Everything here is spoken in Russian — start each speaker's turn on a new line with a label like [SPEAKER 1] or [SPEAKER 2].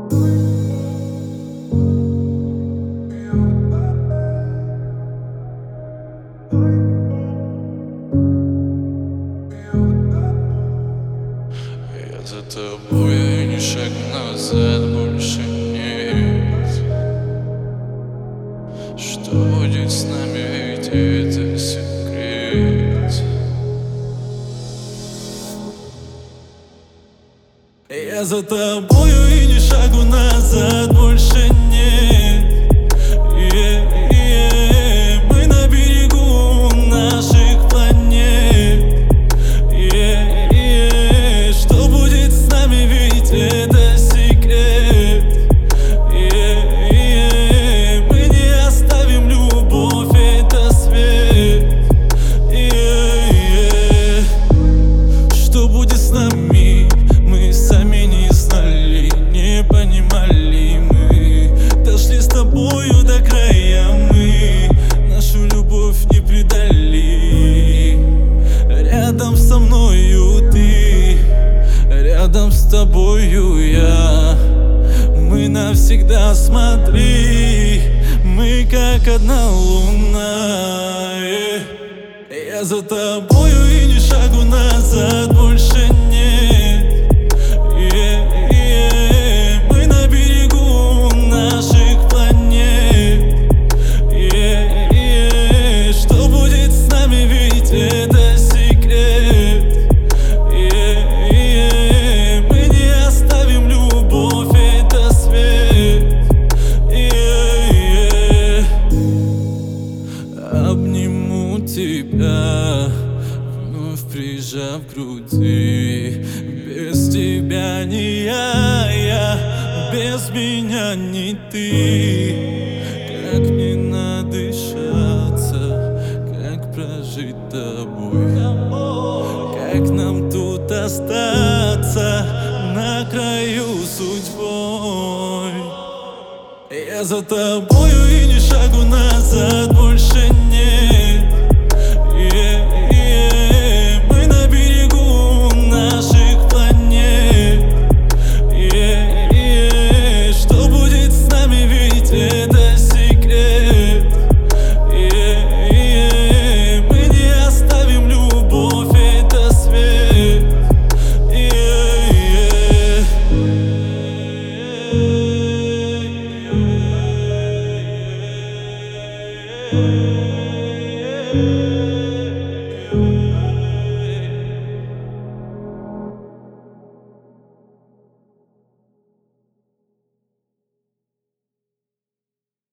[SPEAKER 1] Я за тобой, и ни шаг назад больше нет. Что будет с нами, ведь это секрет. Я за тобою, и ни шагу назад больше нет. Мы на берегу наших планет. Что будет с нами, ведь это секрет. Мы не оставим любовь, это свет. Что будет с нами, мы сами не знали, не понимали. Мы дошли с тобою до края, мы нашу любовь не предали. Рядом со мною ты, рядом с тобою я. Мы навсегда, смотри, мы как одна луна. Я за тобою, и ни шагу назад больше нет. Мы на берегу наших планет. Что будет с нами, ведь это секрет. Мы не оставим любовь, это свет. Обниму тебя, вновь прижав к груди. Без тебя не я, без меня не ты. Как мне надышаться, как прожить тобой, как нам тут остаться на краю судьбой. Я за тобою, и ни шагу назад больше нет.